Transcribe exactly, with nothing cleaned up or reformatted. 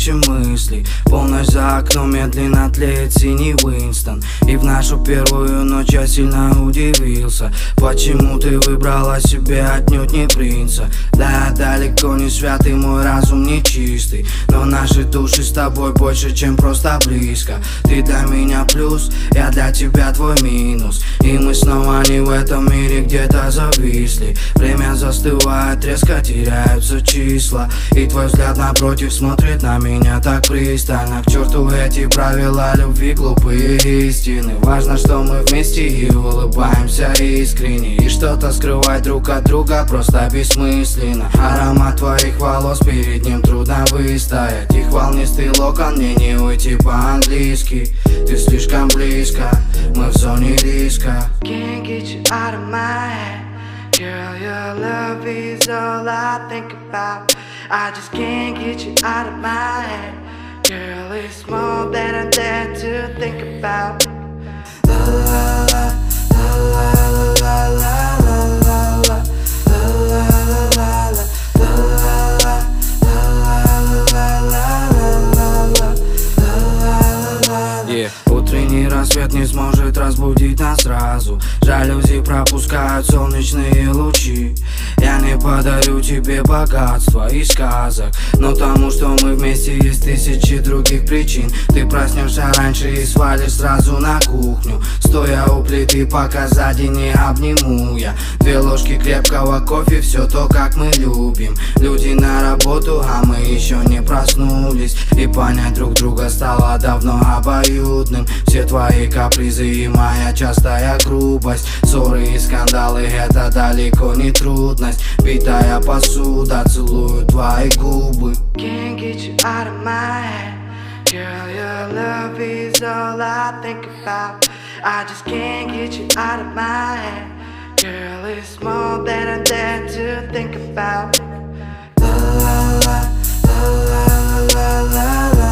чем мысли. Полночь за окном медленно тлеет синий Уинстон. И в нашу первую ночь я сильно удивился, почему ты выбрала себе отнюдь не принца. Да, я далеко не святый, мой разум не чистый, но наши души с тобой больше, чем просто близко. Ты для меня плюс, я для тебя твой минус. И мы снова не в этом мире, где-то зависли. Время застывает, резко теряются числа. И твой взгляд напротив смотрит на меня так пристально. К черту эти правила любви, глупые истины. Важно, что мы вместе и улыбаемся искренне. И что-то скрывать друг от друга просто бессмысленно. Аромат твоих волос, перед ним трудно выстоять. Их волнистый локон, мне не уйти по-английски. Ты слишком близко, мы в зоне риска. Can't get you out of my head. Girl, your love is all I think about. I just can't get you out of my head. Girl, it's more than I dare to think about. La la la, la la la la la la la, la la la la la, la la la, la la la la la. Yeah. Утренний рассвет не сможет разбудить нас сразу. Жалюзи пропускают солнечные лучи. Я не подарю тебе богатства и сказок, но тому, что мы вместе, есть тысячи других причин. Ты проснешься раньше и свалишь сразу на кухню, стоя у плиты, пока сзади не обниму я. Две ложки крепкого кофе, все то, как мы любим. Люди на работу, а мы еще не проснулись. И понять друг друга стало давно обоюдным. Все твои капризы и моя частая грубость. Ссоры и скандалы — это далеко не трудность. Битая посуда, целую твои губы. Can't get you out of my head. Girl, your love is all I think about. I just can't get you out of my head. Girl, it's more than I dare to think about. La la la, la la la la la.